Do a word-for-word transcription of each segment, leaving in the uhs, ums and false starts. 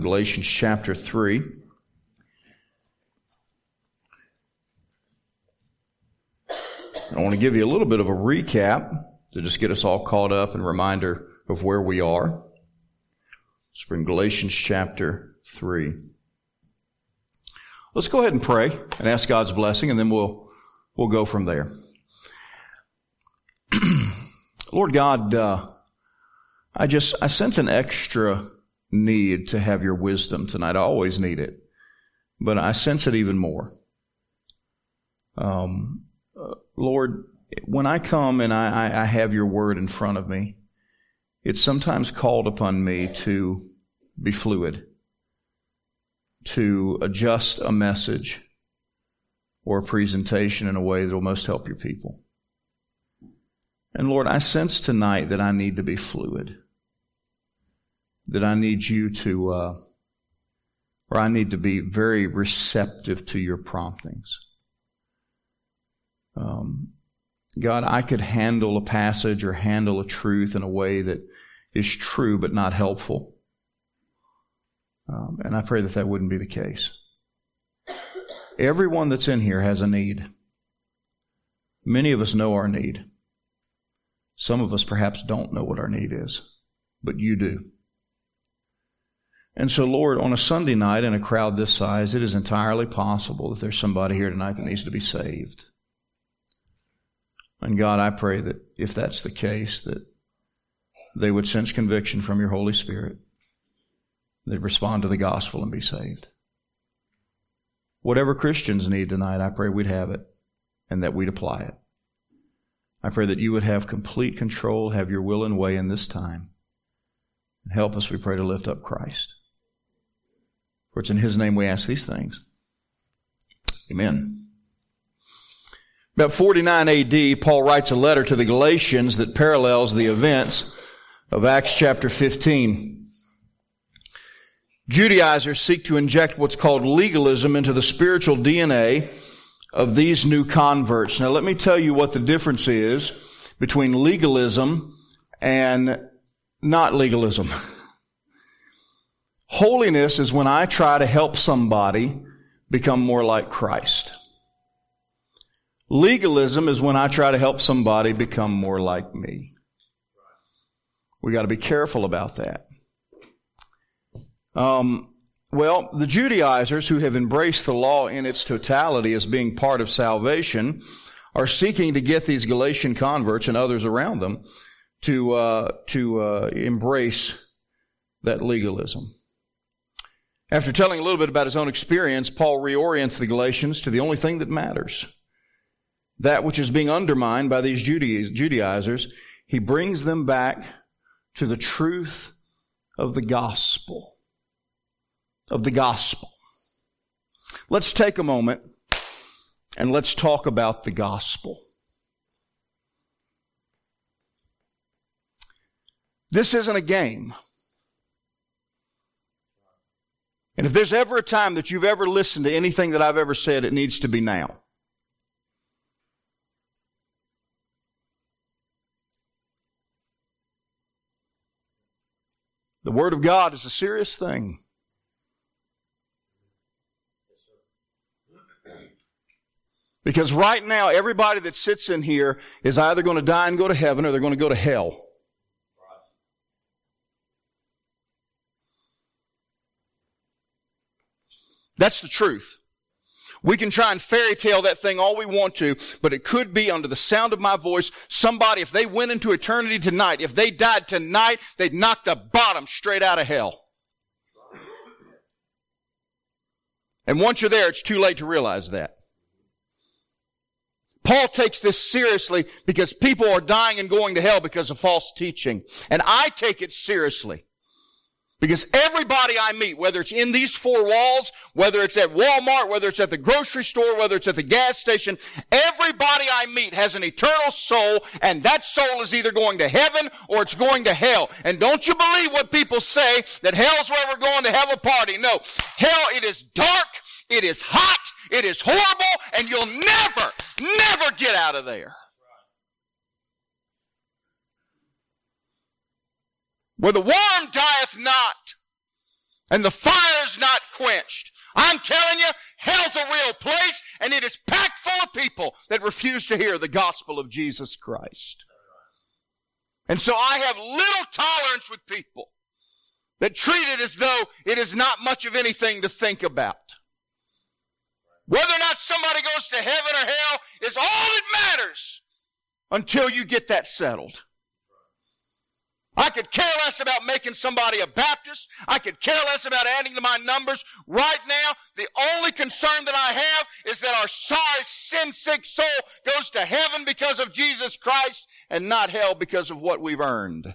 Galatians chapter three. I want to give you a little bit of a recap to just get us all caught up and a reminder of where we are. It's from Galatians chapter three. Let's go ahead and pray and ask God's blessing, and then we'll we'll go from there. Lord God, uh, I just I sense an extra need to have your wisdom tonight. I always need it, but I sense it even more. Um, uh, Lord, when I come and I, I, I have your word in front of me, it's sometimes called upon me to be fluid, to adjust a message or a presentation in a way that will most help your people. And Lord, I sense tonight that I need to be fluid, that I need you to, uh, or I need to be very receptive to your promptings. Um, God, I could handle a passage or handle a truth in a way that is true but not helpful. Um, and I pray that that wouldn't be the case. Everyone that's in here has a need. Many of us know our need. Some of us perhaps don't know what our need is, but you do. And so, Lord, on a Sunday night in a crowd this size, it is entirely possible that there's somebody here tonight that needs to be saved. And God, I pray that if that's the case, that they would sense conviction from your Holy Spirit. They'd respond to the gospel and be saved. Whatever Christians need tonight, I pray we'd have it and that we'd apply it. I pray that you would have complete control, have your will and way in this time. And help us, we pray, to lift up Christ. For it's in his name we ask these things. Amen. About forty-nine A D, Paul writes a letter to the Galatians that parallels the events of Acts chapter fifteen. Judaizers seek to inject what's called legalism into the spiritual D N A of these new converts. Now let me tell you what the difference is between legalism and not legalism. Holiness is when I try to help somebody become more like Christ. Legalism is when I try to help somebody become more like me. We got to be careful about that. Um, well, the Judaizers who have embraced the law in its totality as being part of salvation are seeking to get these Galatian converts and others around them to uh, to uh, embrace that legalism. After telling a little bit about his own experience, Paul reorients the Galatians to the only thing that matters. That which is being undermined by these Judaizers, he brings them back to the truth of the gospel. Of the gospel. Let's take a moment and let's talk about the gospel. This isn't a game. And if there's ever a time that you've ever listened to anything that I've ever said, it needs to be now. The Word of God is a serious thing. Because right now, everybody that sits in here is either going to die and go to heaven or they're going to go to hell. That's the truth. We can try and fairy tale that thing all we want to, but it could be under the sound of my voice, somebody, if they went into eternity tonight, if they died tonight, they'd knock the bottom straight out of hell. And once you're there, it's too late to realize that. Paul takes this seriously because people are dying and going to hell because of false teaching. And I take it seriously. Because everybody I meet, whether it's in these four walls, whether it's at Walmart, whether it's at the grocery store, whether it's at the gas station, everybody I meet has an eternal soul, and that soul is either going to heaven or it's going to hell. And don't you believe what people say, that hell's where we're going to have a party. No. Hell, it is dark, it is hot, it is horrible, and you'll never, never get out of there. Where the worm dieth not, And the fire is not quenched. I'm telling you, hell's a real place, and it is packed full of people that refuse to hear the gospel of Jesus Christ. And so I have little tolerance with people that treat it as though it is not much of anything to think about. Whether or not somebody goes to heaven or hell is all that matters until you get that settled. I could care less about making somebody a Baptist. I could care less about adding to my numbers. Right now, the only concern that I have is that our sorry, sin-sick soul goes to heaven because of Jesus Christ and not hell because of what we've earned.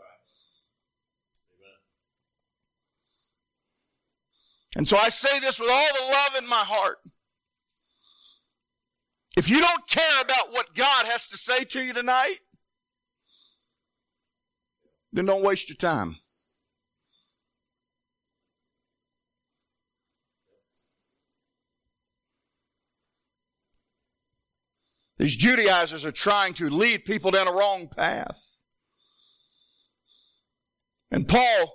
And so I say this with all the love in my heart. If you don't care about what God has to say to you tonight, then don't waste your time. These Judaizers are trying to lead people down a wrong path. And Paul,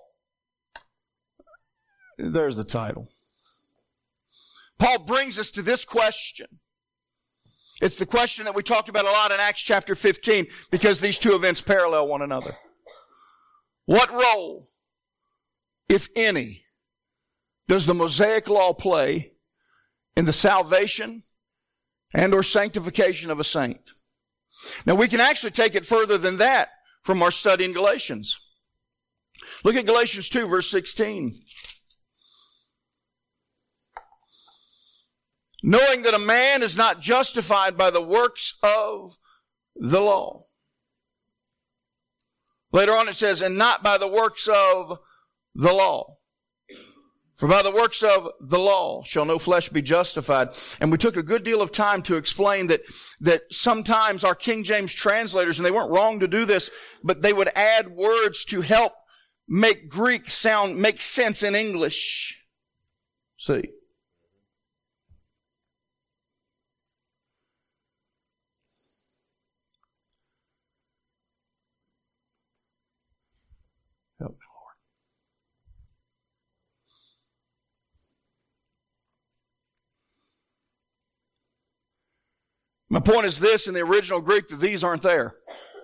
there's the title. Paul brings us to this question. It's the question that we talked about a lot in Acts chapter fifteen because these two events parallel one another. What role, if any, does the Mosaic law play in the salvation and or sanctification of a saint? Now we can actually take it further than that from our study in Galatians. Look at Galatians two, verse sixteen. Knowing that a man is not justified by the works of the law. Later on it says, and not by the works of the law. For by the works of the law shall no flesh be justified. And we took a good deal of time to explain that, that sometimes our King James translators, and they weren't wrong to do this, but they would add words to help make Greek sound, make sense in English. See? Help me, Lord. My point is this, in the original Greek, that these aren't there.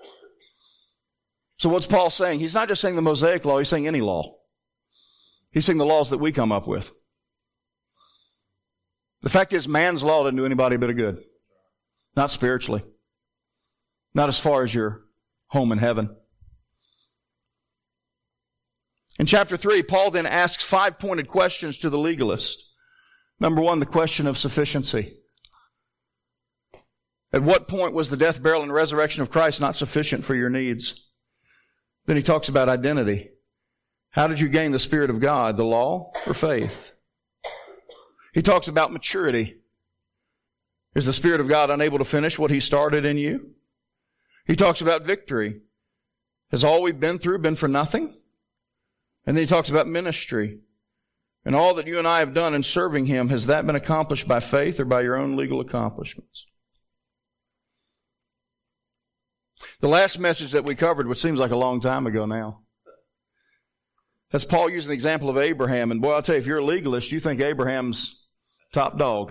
So what's Paul saying? He's not just saying the Mosaic law, he's saying any law. He's saying the laws that we come up with. The fact is, man's law doesn't do anybody a bit of good. Not spiritually. Not as far as your home in heaven. In chapter three, Paul then asks five pointed questions to the legalist. Number one, the question of sufficiency. At what point was the death, burial, and resurrection of Christ not sufficient for your needs? Then he talks about identity. How did you gain the Spirit of God, the law or faith? He talks about maturity. Is the Spirit of God unable to finish what He started in you? He talks about victory. Has all we've been through been for nothing? And then he talks about ministry. And all that you and I have done in serving Him, has that been accomplished by faith or by your own legal accomplishments? The last message that we covered, which seems like a long time ago now, that's Paul using the example of Abraham. And boy, I'll tell you, if you're a legalist, you think Abraham's top dog.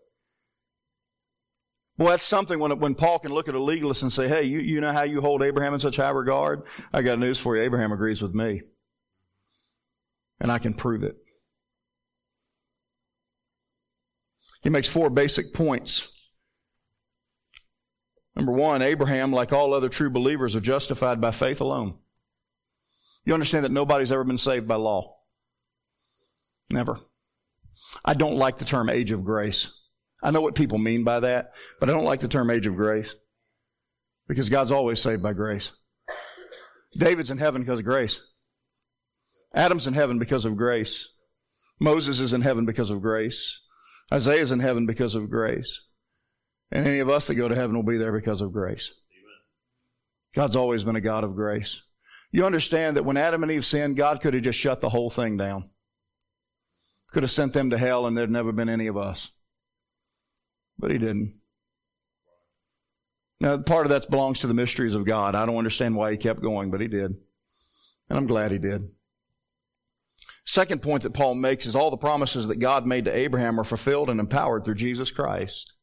Boy, that's something when, when Paul can look at a legalist and say, hey, you, you know how you hold Abraham in such high regard? I got news for you. Abraham agrees with me. And I can prove it. He makes four basic points. Number one, Abraham, like all other true believers, are justified by faith alone. You understand that nobody's ever been saved by law? Never. I don't like the term age of grace. I know what people mean by that, but I don't like the term age of grace because God's always saved by grace. David's in heaven because of grace. Adam's in heaven because of grace. Moses is in heaven because of grace. Isaiah's in heaven because of grace. And any of us that go to heaven will be there because of grace. Amen. God's always been a God of grace. You understand that when Adam and Eve sinned, God could have just shut the whole thing down. Could have sent them to hell and there'd never been any of us. But He didn't. Now, part of that belongs to the mysteries of God. I don't understand why He kept going, but He did. And I'm glad He did. Second point that Paul makes is all the promises that God made to Abraham are fulfilled and empowered through Jesus Christ.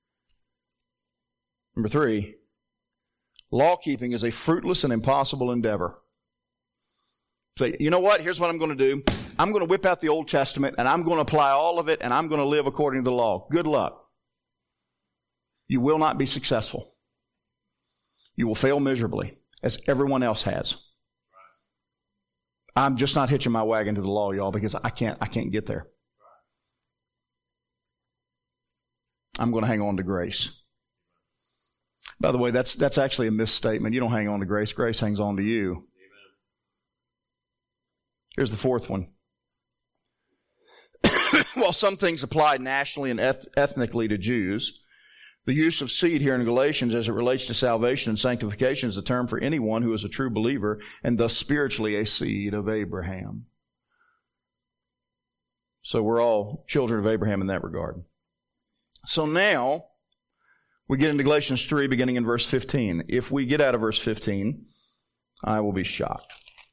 Number three, law-keeping is a fruitless and impossible endeavor. Say, you know what? Here's what I'm going to do. I'm going to whip out the Old Testament, and I'm going to apply all of it, and I'm going to live according to the law. Good luck. You will not be successful. You will fail miserably, as everyone else has. I'm just not hitching my wagon to the law, y'all, because I can't, I can't get there. I'm going to hang on to grace. By the way, that's, that's actually a misstatement. You don't hang on to grace. Grace hangs on to you. Amen. Here's the fourth one. While some things apply nationally and eth- ethnically to Jews, the use of seed here in Galatians as it relates to salvation and sanctification is a term for anyone who is a true believer and thus spiritually a seed of Abraham. So we're all children of Abraham in that regard. So now we get into Galatians three beginning in verse fifteen. If we get out of verse fifteen, I will be shocked.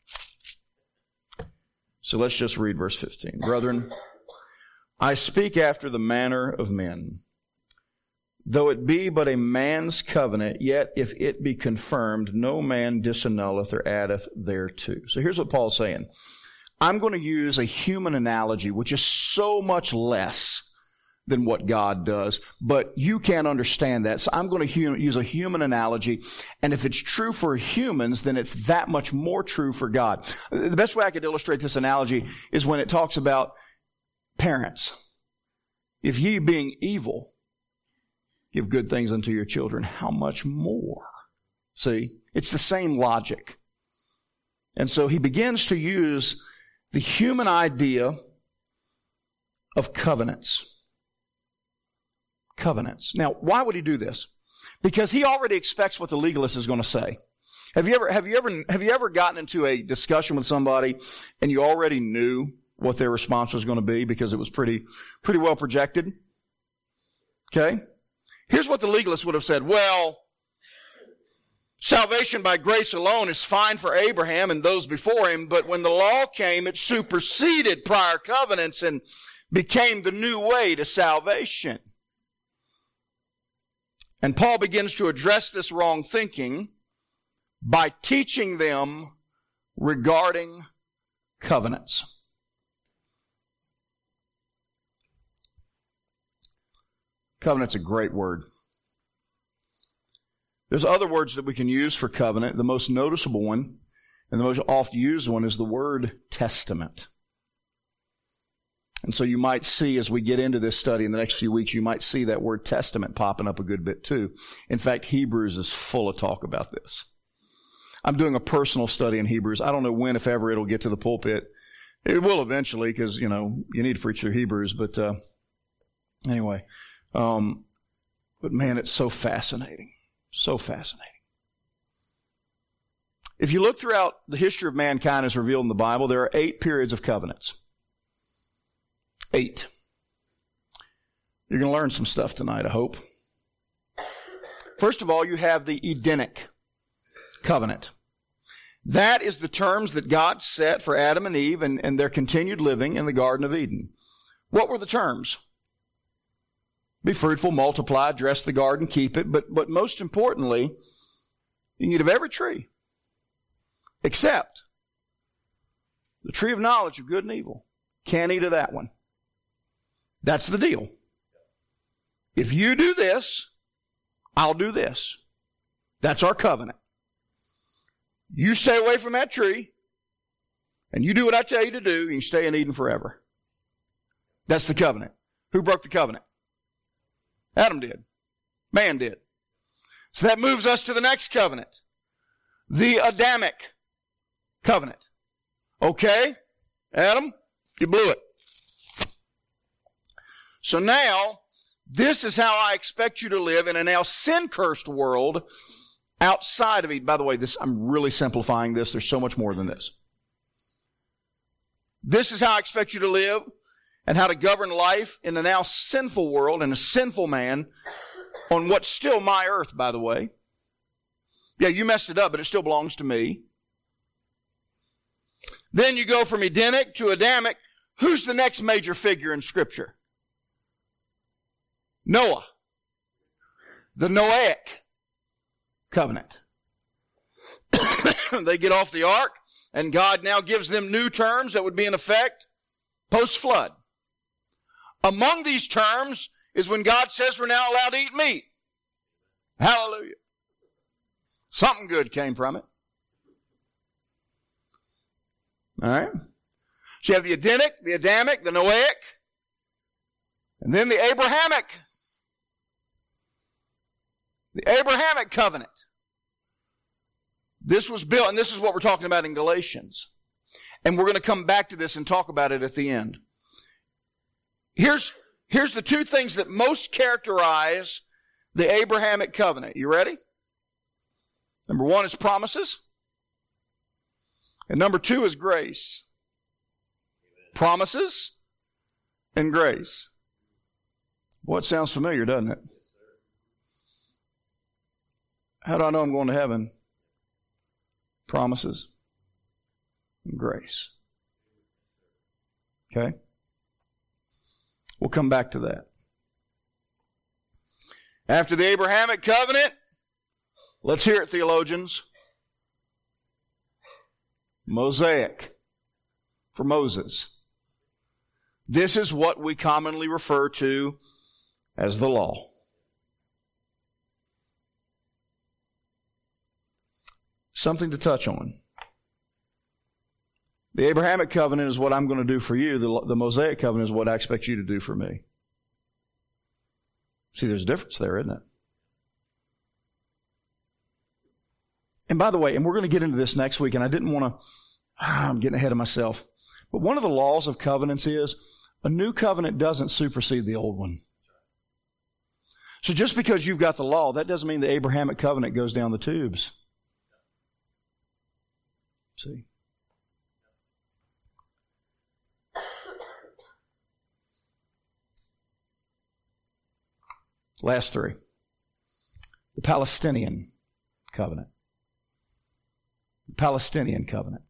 So let's just read verse fifteen. Brethren, I speak after the manner of men. Though it be but a man's covenant, yet if it be confirmed, no man disannulleth or addeth thereto. So here's what Paul's saying. I'm going to use a human analogy, which is so much less than what God does, but you can't understand that. So I'm going to hum- use a human analogy, and if it's true for humans, then it's that much more true for God. The best way I could illustrate this analogy is when it talks about parents. If ye being evil give good things unto your children, how much more? See, it's the same logic. And so he begins to use the human idea of covenants. Covenants. Now, why would he do this? Because he already expects what the legalist is going to say. Have you ever, have you ever, have you ever gotten into a discussion with somebody and you already knew what their response was going to be because it was pretty, pretty well projected? Okay? Here's what the legalist would have said. Well, salvation by grace alone is fine for Abraham and those before him, but when the law came, it superseded prior covenants and became the new way to salvation. And Paul begins to address this wrong thinking by teaching them regarding covenants. Covenant's a great word. There's other words that we can use for covenant. The most noticeable one and the most often used one is the word testament. And so you might see as we get into this study in the next few weeks, you might see that word testament popping up a good bit too. In fact, Hebrews is full of talk about this. I'm doing a personal study in Hebrews. I don't know when, if ever, it'll get to the pulpit. It will eventually because, you know, you need to preach through Hebrews. But uh, anyway, um, but man, it's so fascinating. So fascinating. If you look throughout the history of mankind as revealed in the Bible, there are eight periods of covenants. Eight. You're going to learn some stuff tonight, I hope. First of all, you have the Edenic covenant. That is the terms that God set for Adam and Eve and, and their continued living in the Garden of Eden. What were the terms? Be fruitful, multiply, dress the garden, keep it. But, but most importantly, you can eat of every tree except the tree of knowledge of good and evil. Can't eat of that one. That's the deal. If you do this, I'll do this. That's our covenant. You stay away from that tree, and you do what I tell you to do, you can stay in Eden forever. That's the covenant. Who broke the covenant? Adam did. Man did. So that moves us to the next covenant. The Adamic covenant. Okay, Adam, you blew it. So now, this is how I expect you to live in a now sin-cursed world outside of Eden. By the way, this I'm really simplifying this. There's so much more than this. This is how I expect you to live and how to govern life in a now sinful world and a sinful man on what's still my earth, by the way. Yeah, you messed it up, but it still belongs to me. Then you go from Edenic to Adamic. Who's the next major figure in Scripture? Noah. The Noahic covenant. They get off the ark, and God now gives them new terms that would be in effect post-flood. Among these terms is when God says we're now allowed to eat meat. Hallelujah. Something good came from it. All right? So you have the Edenic, the Adamic, the Noahic, and then the Abrahamic. The Abrahamic covenant. This was built, and this is what we're talking about in Galatians. And we're going to come back to this and talk about it at the end. Here's, here's the two things that most characterize the Abrahamic covenant. You ready? Number one is promises. And number two is grace. Promises and grace. Boy, it sounds familiar, doesn't it? How do I know I'm going to heaven? Promises and grace. Okay? We'll come back to that. After the Abrahamic covenant, let's hear it, theologians. Mosaic for Moses. This is what we commonly refer to as the law. Something to touch on. The Abrahamic covenant is what I'm going to do for you. The, the Mosaic covenant is what I expect you to do for me. See, there's a difference there, isn't it? And by the way, and we're going to get into this next week, and I didn't want to, ah, I'm getting ahead of myself. But one of the laws of covenants is a new covenant doesn't supersede the old one. So just because you've got the law, that doesn't mean the Abrahamic covenant goes down the tubes. See? Last three. The Palestinian covenant. The Palestinian covenant.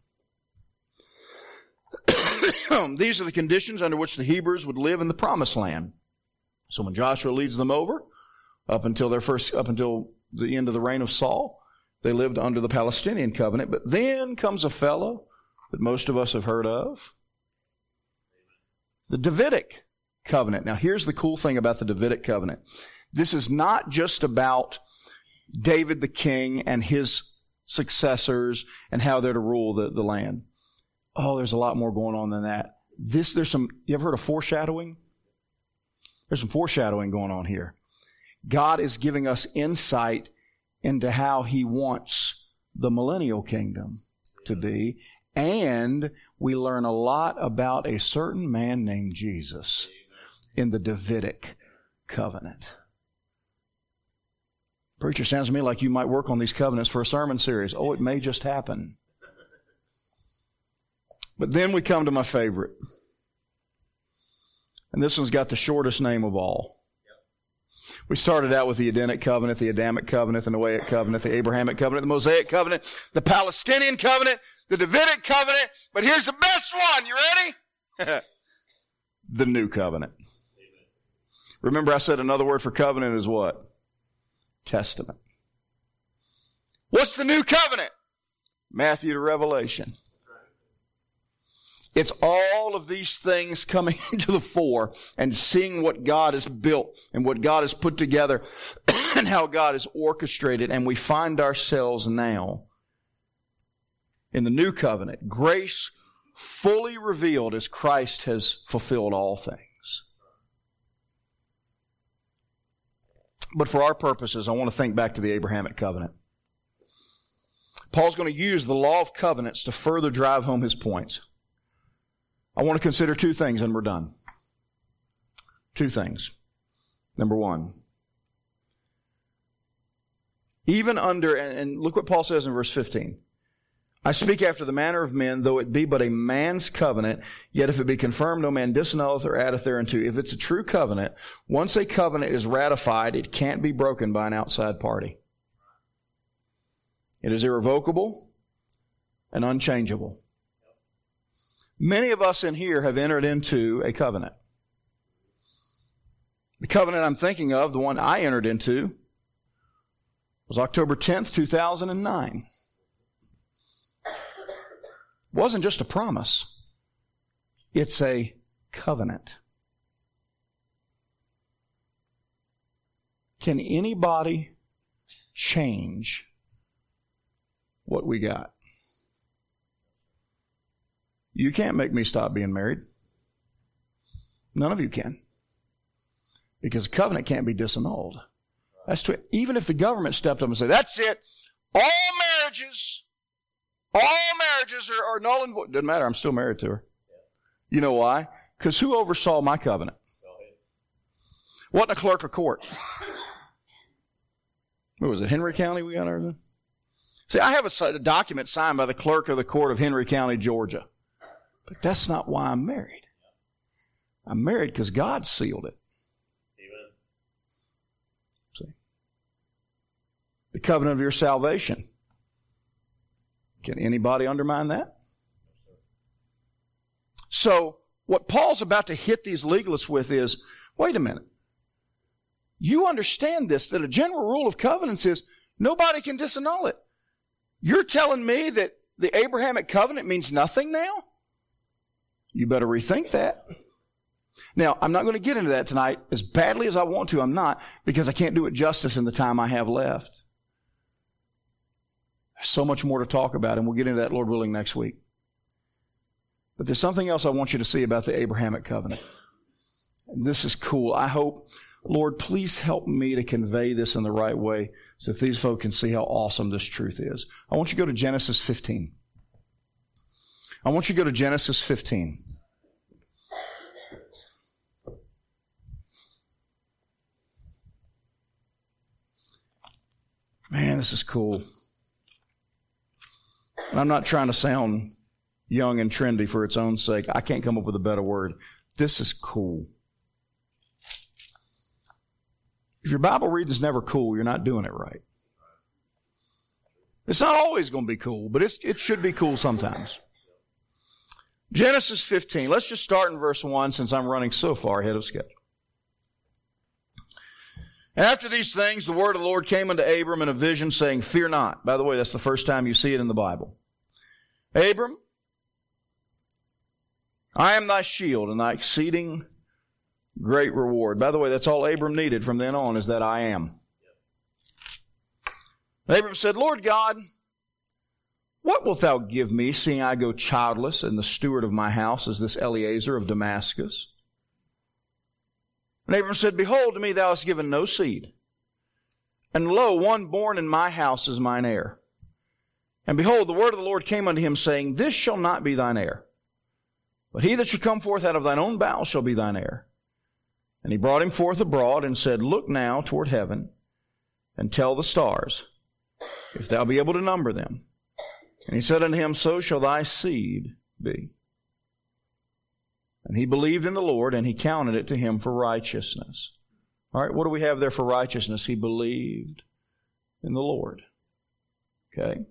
These are the conditions under which the Hebrews would live in the Promised Land. So when Joshua leads them over, up until their first, up until the end of the reign of Saul, they lived under the Palestinian covenant. But then comes a fellow that most of us have heard of, the Davidic covenant. Now here's the cool thing about the Davidic covenant. This is not just about David the king and his successors and how they're to rule the, the land. Oh, there's a lot more going on than that. This, there's some, you ever heard of foreshadowing? There's some foreshadowing going on here. God is giving us insight into how He wants the millennial kingdom to be. And we learn a lot about a certain man named Jesus in the Davidic covenant. Preacher, sounds to me like you might work on these covenants for a sermon series. Oh, it may just happen. But then we come to my favorite. And this one's got the shortest name of all. We started out with the Edenic covenant, the Adamic covenant, the Noahic covenant, the Abrahamic covenant, the Mosaic covenant, the Palestinian covenant, the Davidic covenant. But here's the best one. You ready? The New Covenant. Remember I said another word for covenant is what? Testament. What's the New Covenant? Matthew to Revelation. It's all of these things coming to the fore and seeing what God has built and what God has put together and how God has orchestrated. And we find ourselves now in the New Covenant, grace fully revealed as Christ has fulfilled all things. But for our purposes, I want to think back to the Abrahamic covenant. Paul's going to use the law of covenants to further drive home his points. I want to consider two things and we're done. Two things. Number one. Even under, and look what Paul says in verse fifteen. I speak after the manner of men, though it be but a man's covenant, yet if it be confirmed, no man disannulleth or addeth thereunto. If it's a true covenant, once a covenant is ratified, it can't be broken by an outside party. It is irrevocable and unchangeable. Many of us in here have entered into a covenant. The covenant I'm thinking of, the one I entered into, was October tenth, two thousand nine. It wasn't just a promise. It's a covenant. Can anybody change what we got? You can't make me stop being married. None of you can. Because a covenant can't be disannulled. That's true. Even if the government stepped up and said, that's it, all marriages, all marriages are, are null and void. Doesn't matter, I'm still married to her. You know why? Because who oversaw my covenant? Wasn't a clerk of court. What was it, Henry County we got everything? See, I have a, a document signed by the clerk of the court of Henry County, Georgia. But that's not why I'm married. I'm married because God sealed it. Amen. See? The covenant of your salvation. Can anybody undermine that? So, what Paul's about to hit these legalists with is, wait a minute. You understand this, that a general rule of covenants is nobody can disannul it. You're telling me that the Abrahamic covenant means nothing now? You better rethink that. Now, I'm not going to get into that tonight as badly as I want to. I'm not, because I can't do it justice in the time I have left. There's so much more to talk about, and we'll get into that, Lord willing, next week. But there's something else I want you to see about the Abrahamic covenant. And this is cool. I hope, Lord, please help me to convey this in the right way so that these folk can see how awesome this truth is. I want you to go to Genesis fifteen. I want you to go to Genesis fifteen. Man, this is cool. And I'm not trying to sound young and trendy for its own sake. I can't come up with a better word. This is cool. If your Bible reading is never cool, you're not doing it right. It's not always going to be cool, but it's, it should be cool sometimes. Genesis fifteen. Let's just start in verse one since I'm running so far ahead of schedule. And after these things, the word of the Lord came unto Abram in a vision, saying, fear not. By the way, that's the first time you see it in the Bible. Abram, I am thy shield and thy exceeding great reward. By the way, that's all Abram needed from then on, is that I am. Abram said, Lord God, what wilt thou give me, seeing I go childless, and the steward of my house is this Eliezer of Damascus? And Abram said, behold, to me thou hast given no seed, and lo, one born in my house is mine heir. And behold, the word of the Lord came unto him, saying, this shall not be thine heir, but he that shall come forth out of thine own bowels shall be thine heir. And he brought him forth abroad, and said, look now toward heaven, and tell the stars, if thou be able to number them. And he said unto him, so shall thy seed be. And he believed in the Lord, and he counted it to him for righteousness. All right, what do we have there for righteousness? He believed in the Lord. Okay?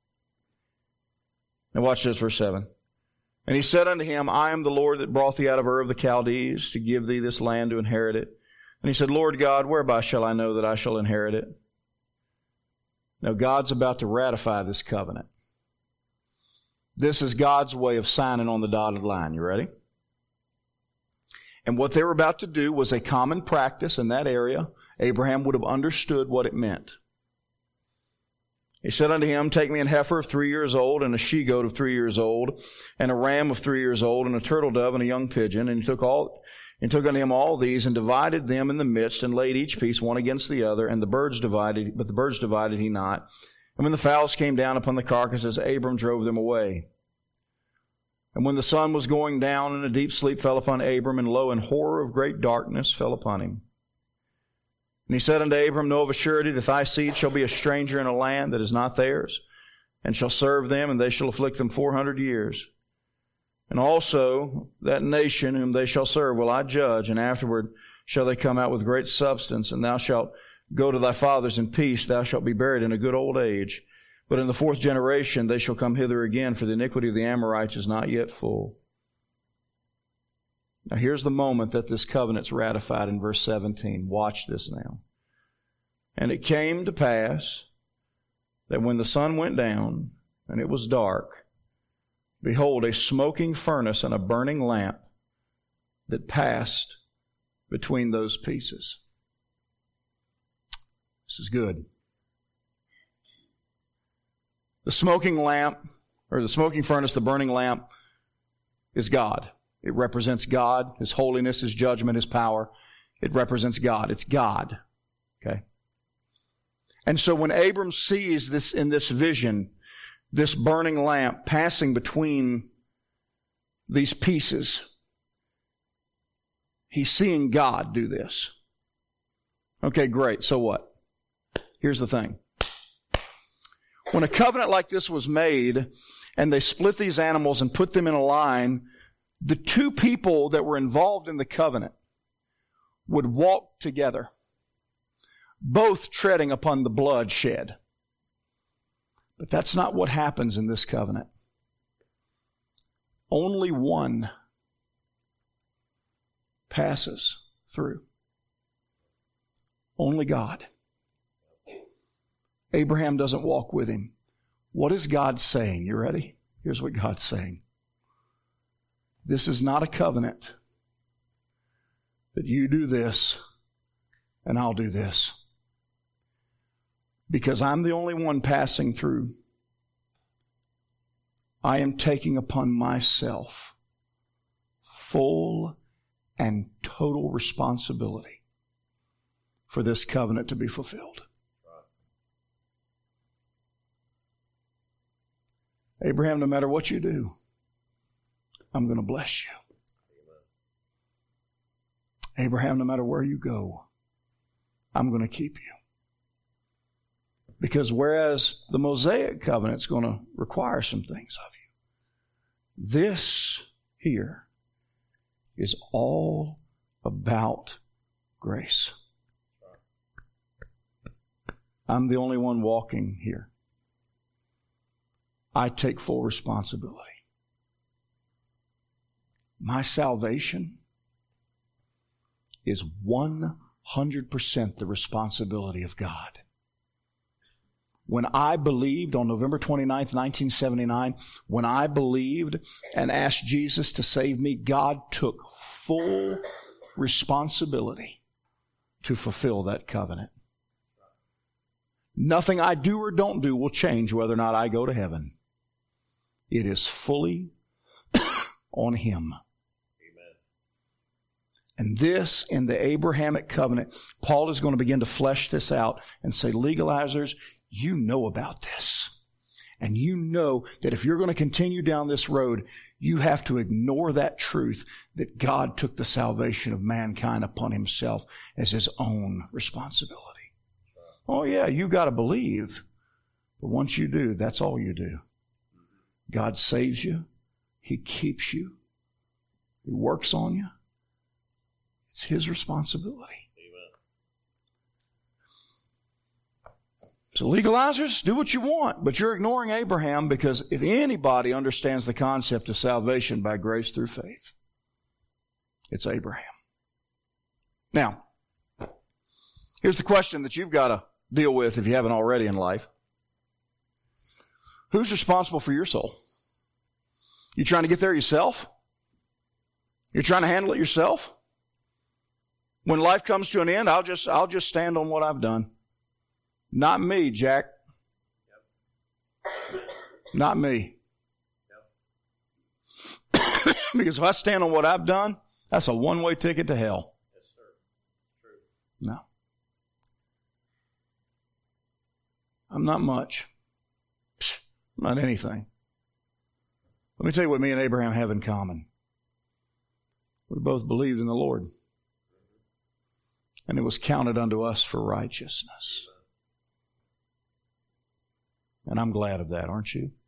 Now watch this, verse seven. And he said unto him, I am the Lord that brought thee out of Ur of the Chaldees to give thee this land to inherit it. And he said, Lord God, whereby shall I know that I shall inherit it? Now God's about to ratify this covenant. This is God's way of signing on the dotted line. You ready? And what they were about to do was a common practice in that area. Abraham would have understood what it meant. He said unto him, take me an heifer of three years old, and a she-goat of three years old, and a ram of three years old, and a turtle dove, and a young pigeon. And he took all, and took unto him all these, and divided them in the midst, and laid each piece one against the other. And the birds divided, but the birds divided he not. And when the fowls came down upon the carcasses, Abram drove them away. And when the sun was going down, and a deep sleep fell upon Abram, and lo, and horror of great darkness fell upon him. And he said unto Abram, know of a surety that thy seed shall be a stranger in a land that is not theirs, and shall serve them, and they shall afflict them four hundred years. And also that nation whom they shall serve will I judge, and afterward shall they come out with great substance, and thou shalt go to thy fathers in peace, thou shalt be buried in a good old age. But in the fourth generation they shall come hither again, for the iniquity of the Amorites is not yet full. Now here's the moment that this covenant's ratified in verse seventeen. Watch this now. And it came to pass that when the sun went down and it was dark, behold, a smoking furnace and a burning lamp that passed between those pieces. This is good. The smoking lamp, or the smoking furnace, the burning lamp, is God. It represents God, His holiness, His judgment, His power. It represents God. It's God. Okay? And so when Abram sees this in this vision, this burning lamp passing between these pieces, he's seeing God do this. Okay, great. So what? Here's the thing. When a covenant like this was made, and they split these animals and put them in a line, the two people that were involved in the covenant would walk together, both treading upon the blood shed. But that's not what happens in this covenant. Only one passes through. Only God. Abraham doesn't walk with him. What is God saying? You ready? Here's what God's saying. This is not a covenant that you do this and I'll do this. Because I'm the only one passing through. I am taking upon myself full and total responsibility for this covenant to be fulfilled. Abraham, no matter what you do, I'm going to bless you. Amen. Abraham, no matter where you go, I'm going to keep you. Because whereas the Mosaic covenant is going to require some things of you, this here is all about grace. I'm the only one walking here. I take full responsibility. My salvation is one hundred percent the responsibility of God. When I believed on November twenty-ninth, nineteen seventy-nine, when I believed and asked Jesus to save me, God took full responsibility to fulfill that covenant. Nothing I do or don't do will change whether or not I go to heaven. It is fully on Him. Amen. And this, in the Abrahamic covenant, Paul is going to begin to flesh this out and say, legalizers, you know about this. And you know that if you're going to continue down this road, you have to ignore that truth that God took the salvation of mankind upon Himself as His own responsibility. Right. Oh yeah, you got to believe. But once you do, that's all you do. God saves you. He keeps you. He works on you. It's His responsibility. Amen. So legalizers, do what you want, but you're ignoring Abraham, because if anybody understands the concept of salvation by grace through faith, it's Abraham. Now, here's the question that you've got to deal with if you haven't already in life. Who's responsible for your soul? You trying to get there yourself? You're trying to handle it yourself? When life comes to an end, I'll just, I'll just stand on what I've done. Not me, Jack. Yep. Not me. Yep. Because if I stand on what I've done, that's a one-way ticket to hell. Yes, sir. True. No. I'm not much. Not anything. Let me tell you what me and Abraham have in common. We both believed in the Lord. And it was counted unto us for righteousness. And I'm glad of that, aren't you?